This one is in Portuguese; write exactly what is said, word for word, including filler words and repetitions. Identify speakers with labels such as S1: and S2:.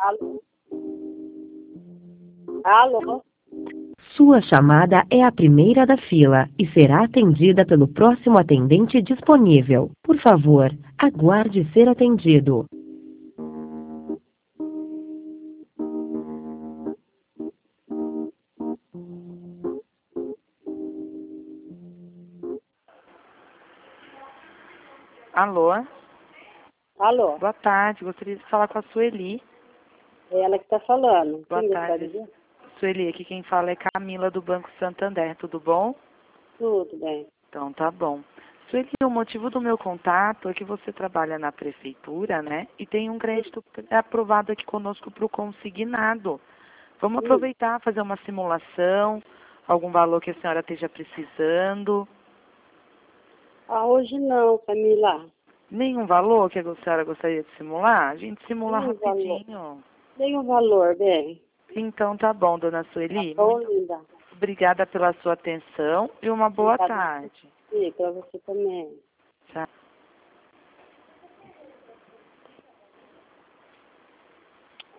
S1: Alô? Alô?
S2: Sua chamada é a primeira da fila e será atendida pelo próximo atendente disponível. Por favor, aguarde ser atendido.
S3: Alô?
S1: Alô?
S3: Boa tarde, gostaria de falar com a Sueli.
S1: É ela que está falando.
S3: Boa
S1: Quem
S3: tarde.
S1: gostaria?
S3: Sueli, aqui quem fala é Camila do Banco Santander, tudo bom?
S1: Tudo bem.
S3: Então tá bom. Sueli, o motivo do meu contato é que você trabalha na prefeitura, né? E tem um crédito aprovado aqui conosco para o consignado. Vamos
S1: Hum.
S3: aproveitar, fazer uma simulação, algum valor que a senhora esteja precisando.
S1: Ah, hoje não, Camila.
S3: Nenhum valor que a senhora gostaria de simular? A gente simula
S1: Nenhum
S3: rapidinho.
S1: Nenhum valor, bem.
S3: Então tá bom, dona
S1: Tá
S3: Sueli.
S1: bom,
S3: Muito
S1: linda?
S3: obrigada pela sua atenção e uma boa
S1: Obrigada.
S3: tarde.
S1: Sim, para você também.
S3: Tchau.